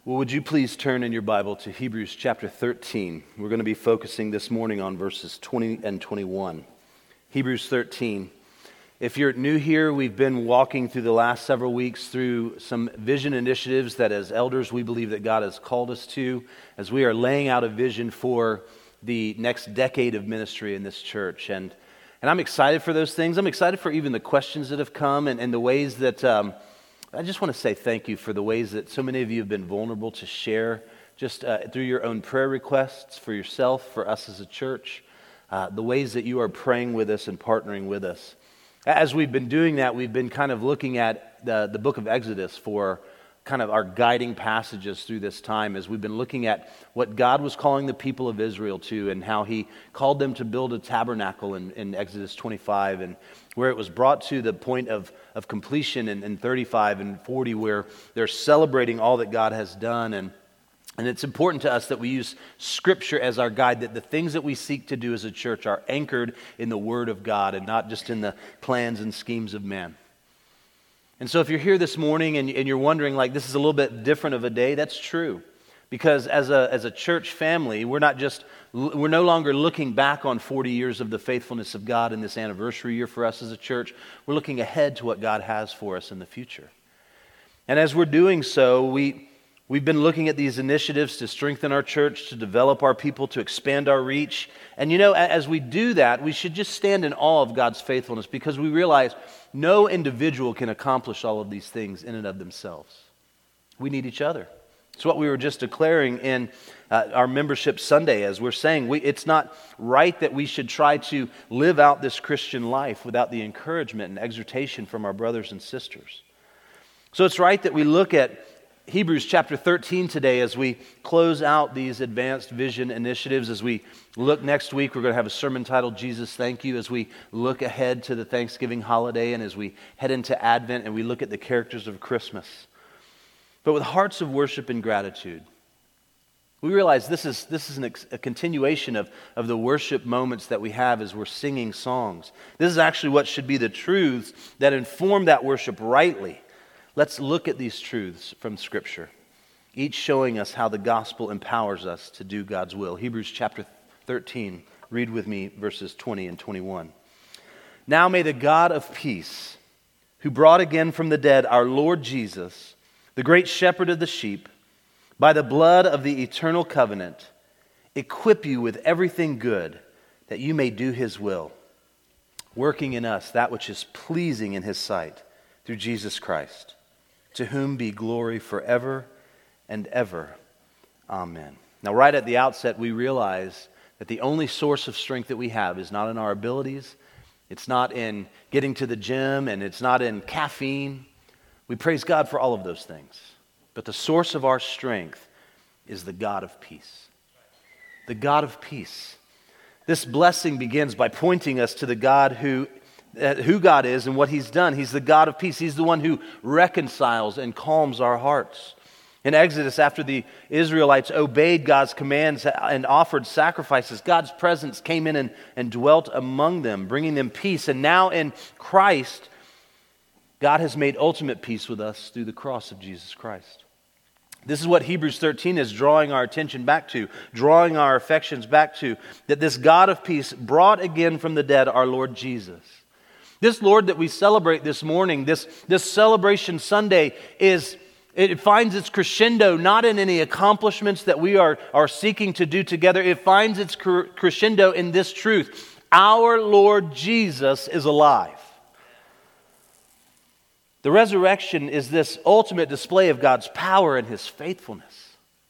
Well, would you please turn in your Bible to Hebrews chapter 13. We're going to be focusing this morning on verses 20 and 21. Hebrews 13. If you're new here, we've been walking through the last several weeks through some vision initiatives that as elders we believe that God has called us to as we are laying out a vision for the next decade of ministry in this church. And I'm excited for those things. I'm excited for even the questions that have come and the ways that... I just want to say thank you for the ways that so many of you have been vulnerable to share just through your own prayer requests for yourself, for us as a church, the ways that you are praying with us and partnering with us. As we've been doing that, we've been kind of looking at the book of Exodus for kind of our guiding passages through this time as we've been looking at what God was calling the people of Israel to and how He called them to build a tabernacle in Exodus 25 and where it was brought to the point of completion in 35 and 40 where they're celebrating all that God has done. And it's important to us that we use Scripture as our guide, that the things that we seek to do as a church are anchored in the Word of God and not just in the plans and schemes of man. And so if you're here this morning and you're wondering, like, this is a little bit different of a day, that's true. Because as a church family, we're no longer looking back on 40 years of the faithfulness of God in this anniversary year for us as a church. We're looking ahead to what God has for us in the future. And as we're doing so, we've been looking at these initiatives to strengthen our church, to develop our people, to expand our reach. And you know, as we do that, we should just stand in awe of God's faithfulness because we realize no individual can accomplish all of these things in and of themselves. We need each other. It's what we were just declaring in our membership Sunday as we're saying it's not right that we should try to live out this Christian life without the encouragement and exhortation from our brothers and sisters. So it's right that we look at Hebrews chapter 13 today as we close out these advanced vision initiatives. As we look next week, we're going to have a sermon titled Jesus Thank You as we look ahead to the Thanksgiving holiday and as we head into Advent and we look at the characters of Christmas. But with hearts of worship and gratitude, we realize this is a continuation of the worship moments that we have as we're singing songs. This is actually what should be the truths that inform that worship rightly. Let's look at these truths from Scripture, each showing us how the gospel empowers us to do God's will. Hebrews chapter 13, read with me verses 20 and 21. Now may the God of peace, who brought again from the dead our Lord Jesus, the great shepherd of the sheep, by the blood of the eternal covenant, equip you with everything good, that you may do His will, working in us that which is pleasing in His sight, through Jesus Christ, to whom be glory forever and ever. Amen. Now, right at the outset, we realize that the only source of strength that we have is not in our abilities, it's not in getting to the gym, and it's not in caffeine. We praise God for all of those things. But the source of our strength is the God of peace. The God of peace. This blessing begins by pointing us to the God who God is and what He's done. He's the God of peace. He's the one who reconciles and calms our hearts. In Exodus, after the Israelites obeyed God's commands and offered sacrifices, God's presence came in and dwelt among them, bringing them peace. And now in Christ, God has made ultimate peace with us through the cross of Jesus Christ. This is what Hebrews 13 is drawing our attention back to, drawing our affections back to, that this God of peace brought again from the dead our Lord Jesus. This Lord that we celebrate this morning, this celebration Sunday, it finds its crescendo not in any accomplishments that we are seeking to do together. It finds its crescendo in this truth. Our Lord Jesus is alive. The resurrection is this ultimate display of God's power and His faithfulness.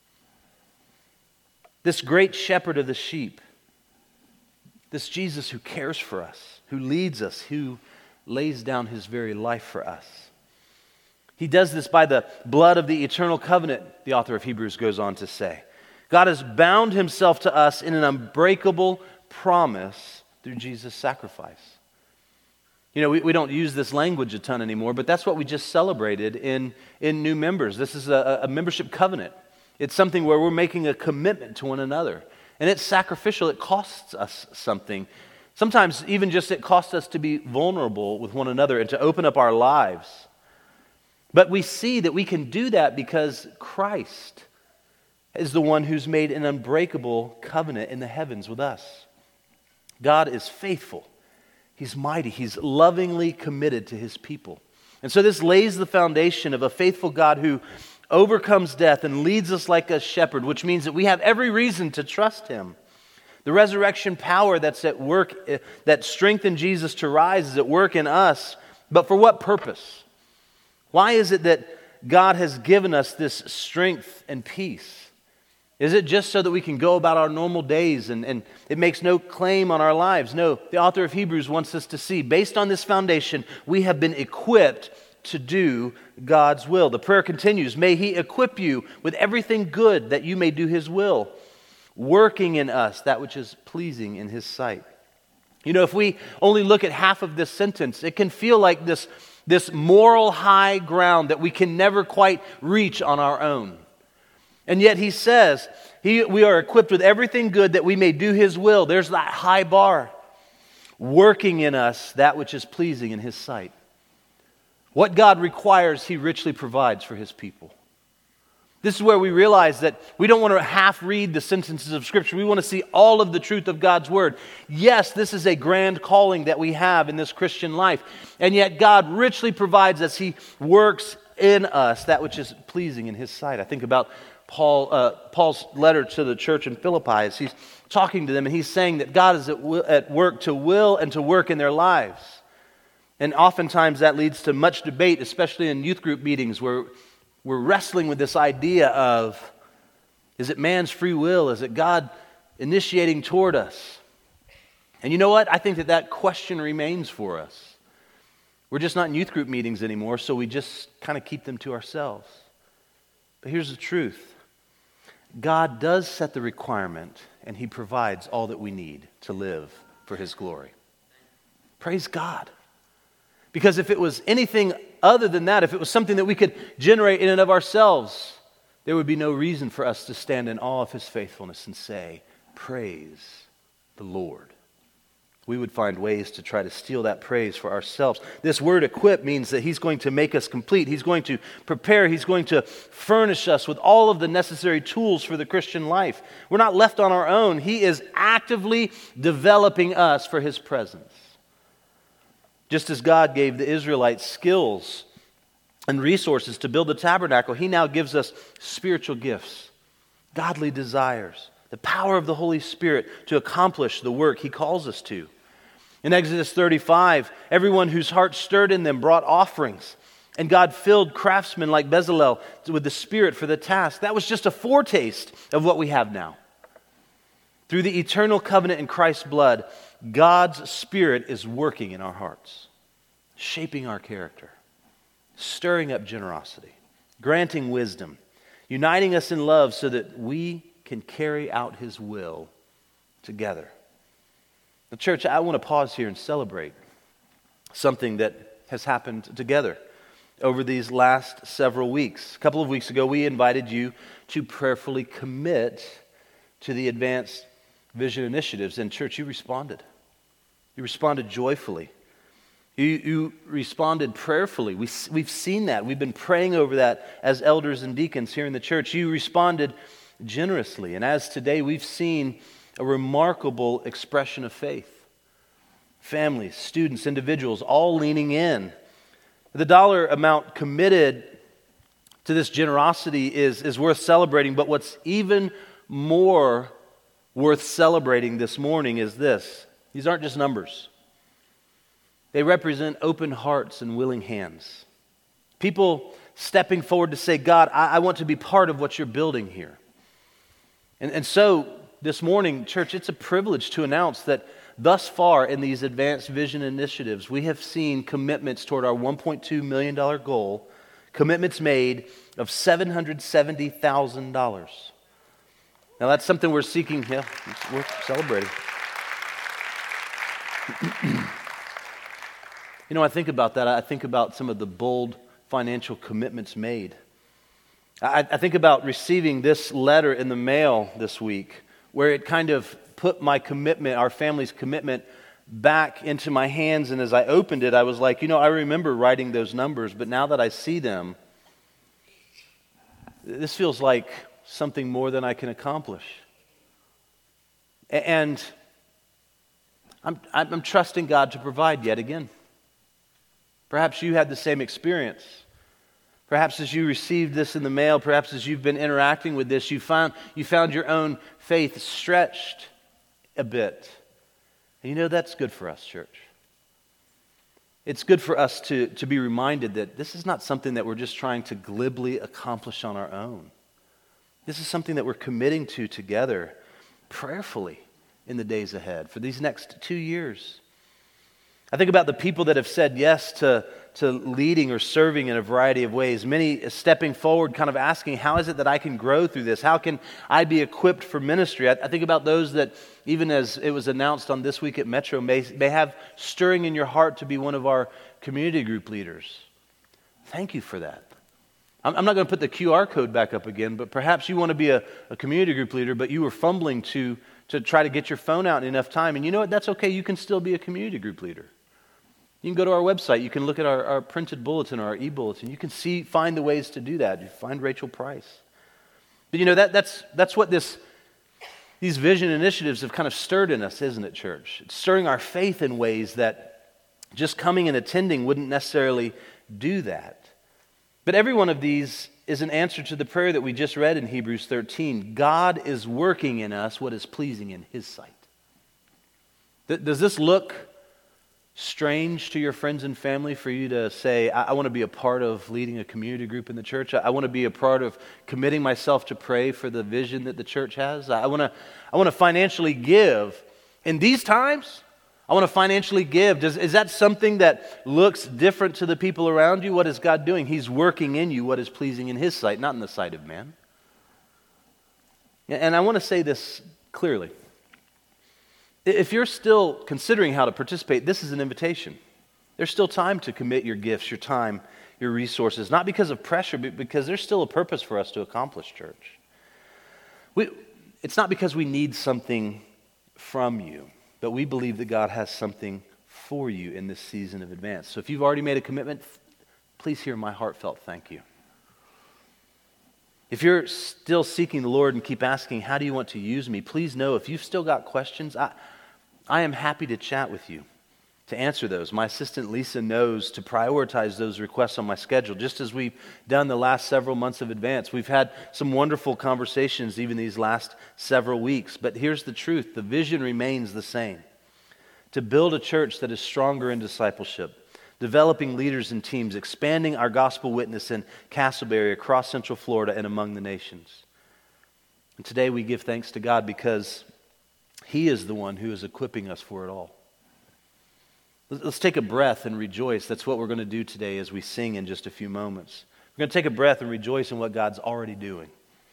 This great shepherd of the sheep, this Jesus who cares for us, who leads us, who lays down His very life for us. He does this by the blood of the eternal covenant, the author of Hebrews goes on to say. God has bound Himself to us in an unbreakable promise through Jesus' sacrifice. You know, we don't use this language a ton anymore, but that's what we just celebrated in new members. This is a membership covenant. It's something where we're making a commitment to one another. And it's sacrificial. It costs us something. Sometimes even just it costs us to be vulnerable with one another and to open up our lives. But we see that we can do that because Christ is the one who's made an unbreakable covenant in the heavens with us. God is faithful. He's mighty. He's lovingly committed to his people. And so this lays the foundation of a faithful God who overcomes death and leads us like a shepherd, which means that we have every reason to trust him. The resurrection power that's at work, that strengthened Jesus to rise, is at work in us. But for what purpose? Why is it that God has given us this strength and peace? Is it just so that we can go about our normal days and it makes no claim on our lives? No, the author of Hebrews wants us to see, based on this foundation, we have been equipped to do God's will. The prayer continues, may he equip you with everything good that you may do his will, working in us that which is pleasing in his sight. You know, if we only look at half of this sentence, it can feel like this moral high ground that we can never quite reach on our own. And yet he says, we are equipped with everything good that we may do his will. There's that high bar. Working in us that which is pleasing in his sight. What God requires, he richly provides for his people. This is where we realize that we don't want to half read the sentences of Scripture. We want to see all of the truth of God's Word. Yes, this is a grand calling that we have in this Christian life. And yet God richly provides as he works in us that which is pleasing in his sight. I think about Paul's letter to the church in Philippi as he's talking to them, and he's saying that God is at work to will and to work in their lives. And oftentimes that leads to much debate, especially in youth group meetings where we're wrestling with this idea of, is it man's free will? Is it God initiating toward us? And you know what? I think that question remains for us. We're just not in youth group meetings anymore, so we just kind of keep them to ourselves. But here's the truth. God does set the requirement, and he provides all that we need to live for his glory. Praise God. Because if it was anything other than that, if it was something that we could generate in and of ourselves, there would be no reason for us to stand in awe of his faithfulness and say, praise the Lord. We would find ways to try to steal that praise for ourselves. This word equip means that he's going to make us complete. He's going to prepare. He's going to furnish us with all of the necessary tools for the Christian life. We're not left on our own. He is actively developing us for his presence. Just as God gave the Israelites skills and resources to build the tabernacle, he now gives us spiritual gifts, godly desires, the power of the Holy Spirit to accomplish the work he calls us to. In Exodus 35, everyone whose heart stirred in them brought offerings, and God filled craftsmen like Bezalel with the Spirit for the task. That was just a foretaste of what we have now. Through the eternal covenant in Christ's blood, God's Spirit is working in our hearts, shaping our character, stirring up generosity, granting wisdom, uniting us in love so that we can carry out his will together. The church, I want to pause here and celebrate something that has happened together over these last several weeks. A couple of weeks ago, we invited you to prayerfully commit to the Advanced Vision Initiatives. And church, you responded. You responded joyfully. You responded prayerfully. We've seen that. We've been praying over that as elders and deacons here in the church. You responded generously. And as today, we've seen a remarkable expression of faith. Families, students, individuals, all leaning in. The dollar amount committed to this generosity is worth celebrating, but what's even more worth celebrating this morning is this. These aren't just numbers. They represent open hearts and willing hands. People stepping forward to say, God, I want to be part of what you're building here. And so this morning, church, it's a privilege to announce that thus far in these Advanced Vision Initiatives, we have seen commitments toward our $1.2 million goal, commitments made of $770,000. Now that's something we're seeking, yeah, it's worth celebrating. You know, I think about that. I think about some of the bold financial commitments made. I think about receiving this letter in the mail this week, where it kind of put my commitment, our family's commitment, back into my hands, and as I opened it, I was like, I remember writing those numbers, but now that I see them, this feels like something more than I can accomplish. And I'm trusting God to provide yet again. Perhaps you had the same experience. Perhaps as you received this in the mail, perhaps as you've been interacting with this, you found your own faith stretched a bit. And that's good for us, church. It's good for us to be reminded that this is not something that we're just trying to glibly accomplish on our own. This is something that we're committing to together prayerfully in the days ahead for these next 2 years. I think about the people that have said yes to leading or serving in a variety of ways. Many stepping forward, kind of asking, how is it that I can grow through this? How can I be equipped for ministry? I think about those that, even as it was announced on This Week at Metro, may have stirring in your heart to be one of our community group leaders. Thank you for that. I'm not going to put the QR code back up again, but perhaps you want to be a community group leader, but you were fumbling to try to get your phone out in enough time. And you know what? That's okay. You can still be a community group leader. You can go to our website. You can look at our printed bulletin or our e-bulletin. You can find the ways to do that. You find Rachel Price. But that's what these vision initiatives have kind of stirred in us, isn't it, church? It's stirring our faith in ways that just coming and attending wouldn't necessarily do that. But every one of these is an answer to the prayer that we just read in Hebrews 13. God is working in us what is pleasing in His sight. Does this look strange to your friends and family for you to say, I want to be a part of leading a community group in the church? I want to be a part of committing myself to pray for the vision that the church has. I want to financially give. In these times, I want to financially give. Is that something that looks different to the people around you? What is God doing? He's working in you what is pleasing in His sight, not in the sight of man. And I want to say this clearly. If you're still considering how to participate, this is an invitation. There's still time to commit your gifts, your time, your resources, not because of pressure, but because there's still a purpose for us to accomplish, church. It's not because we need something from you, but we believe that God has something for you in this season of advance. So if you've already made a commitment, please hear my heartfelt thank you. If you're still seeking the Lord and keep asking, how do you want to use me? Please know if you've still got questions, I am happy to chat with you, to answer those. My assistant Lisa knows to prioritize those requests on my schedule, just as we've done the last several months of advance. We've had some wonderful conversations even these last several weeks. But here's the truth. The vision remains the same. To build a church that is stronger in discipleship, developing leaders and teams, expanding our gospel witness in Castleberry, across Central Florida, and among the nations. And today we give thanks to God because He is the one who is equipping us for it all. Let's take a breath and rejoice. That's what we're going to do today as we sing in just a few moments. We're going to take a breath and rejoice in what God's already doing.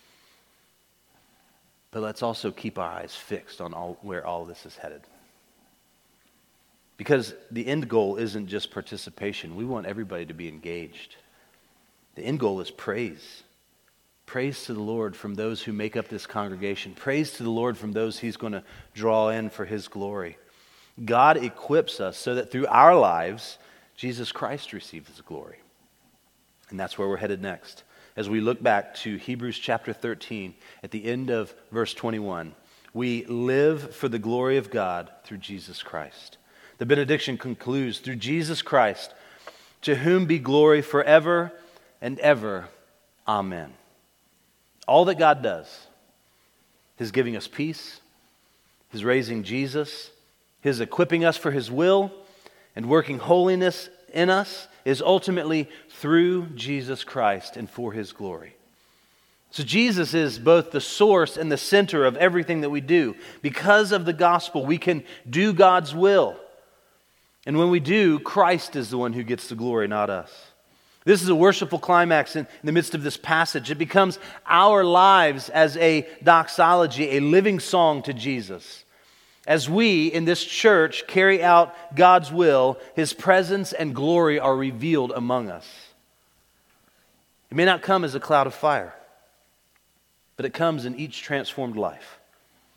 But let's also keep our eyes fixed on where all this is headed. Because the end goal isn't just participation. We want everybody to be engaged. The end goal is praise. Praise to the Lord from those who make up this congregation. Praise to the Lord from those He's going to draw in for His glory. God equips us so that through our lives, Jesus Christ receives His glory. And that's where we're headed next. As we look back to Hebrews chapter 13, at the end of verse 21, we live for the glory of God through Jesus Christ. The benediction concludes, through Jesus Christ, to whom be glory forever and ever. Amen. All that God does, His giving us peace, His raising Jesus, His equipping us for His will, and working holiness in us, is ultimately through Jesus Christ and for His glory. So Jesus is both the source and the center of everything that we do. Because of the gospel, we can do God's will. And when we do, Christ is the one who gets the glory, not us. This is a worshipful climax in the midst of this passage. It becomes our lives as a doxology, a living song to Jesus. As we in this church carry out God's will, His presence and glory are revealed among us. It may not come as a cloud of fire, but it comes in each transformed life.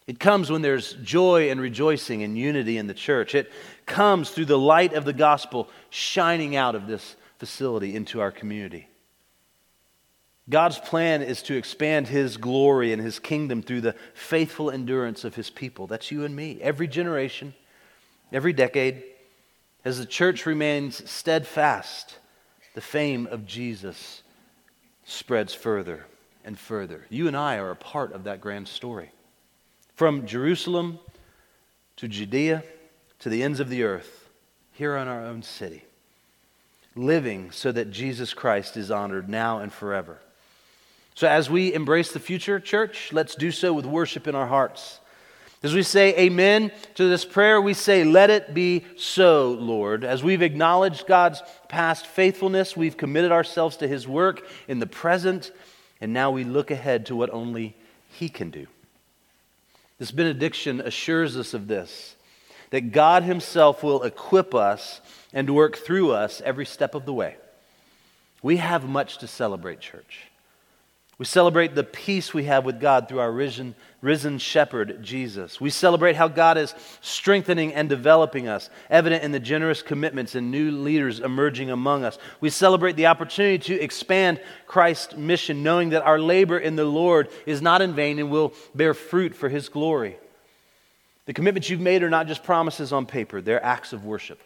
It comes when there's joy and rejoicing and unity in the church. It comes through the light of the gospel shining out of this facility into our community. God's plan is to expand His glory and His kingdom through the faithful endurance of His people. That's you and me. Every generation, every decade, as the church remains steadfast, the fame of Jesus spreads further and further. You and I are a part of that grand story. From Jerusalem to Judea to the ends of the earth, here in our own city, living so that Jesus Christ is honored now and forever. So as we embrace the future, church, let's do so with worship in our hearts. As we say amen to this prayer, we say, let it be so, Lord. As we've acknowledged God's past faithfulness, we've committed ourselves to His work in the present, and now we look ahead to what only He can do. This benediction assures us of this, that God Himself will equip us and work through us every step of the way. We have much to celebrate, church. We celebrate the peace we have with God through our risen shepherd, Jesus. We celebrate how God is strengthening and developing us, evident in the generous commitments and new leaders emerging among us. We celebrate the opportunity to expand Christ's mission, knowing that our labor in the Lord is not in vain and will bear fruit for His glory. The commitments you've made are not just promises on paper, they're acts of worship.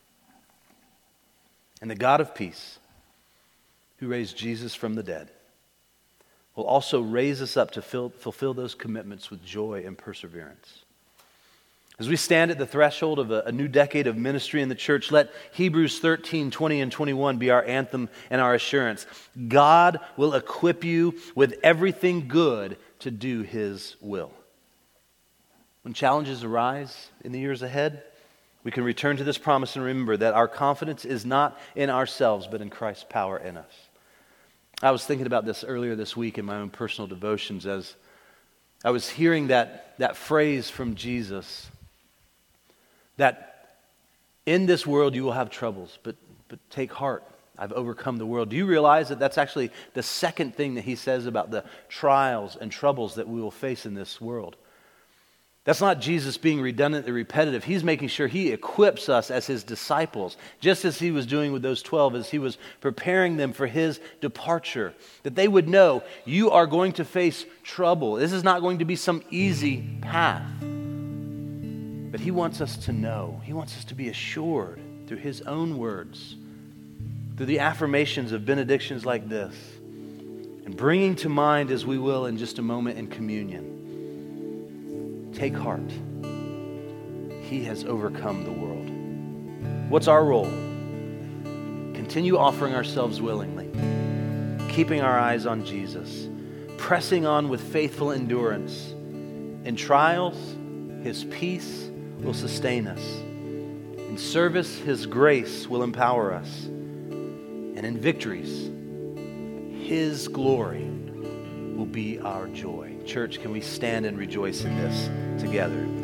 And the God of peace, who raised Jesus from the dead, will also raise us up to fulfill those commitments with joy and perseverance. As we stand at the threshold of a new decade of ministry in the church, let Hebrews 13, 20 and 21 be our anthem and our assurance. God will equip you with everything good to do His will. When challenges arise in the years ahead, we can return to this promise and remember that our confidence is not in ourselves, but in Christ's power in us. I was thinking about this earlier this week in my own personal devotions as I was hearing that phrase from Jesus, that in this world you will have troubles, but take heart, I've overcome the world. Do you realize that that's actually the second thing that He says about the trials and troubles that we will face in this world? That's not Jesus being redundantly repetitive. He's making sure He equips us as His disciples, just as He was doing with those 12, as He was preparing them for His departure, that they would know, you are going to face trouble. This is not going to be some easy path. But He wants us to know. He wants us to be assured through His own words, through the affirmations of benedictions like this, and bringing to mind, as we will in just a moment in communion, take heart. He has overcome the world. What's our role? Continue offering ourselves willingly, keeping our eyes on Jesus, pressing on with faithful endurance. In trials, His peace will sustain us. In service, His grace will empower us. And in victories, His glory will be our joy. Church, can we stand and rejoice in this together?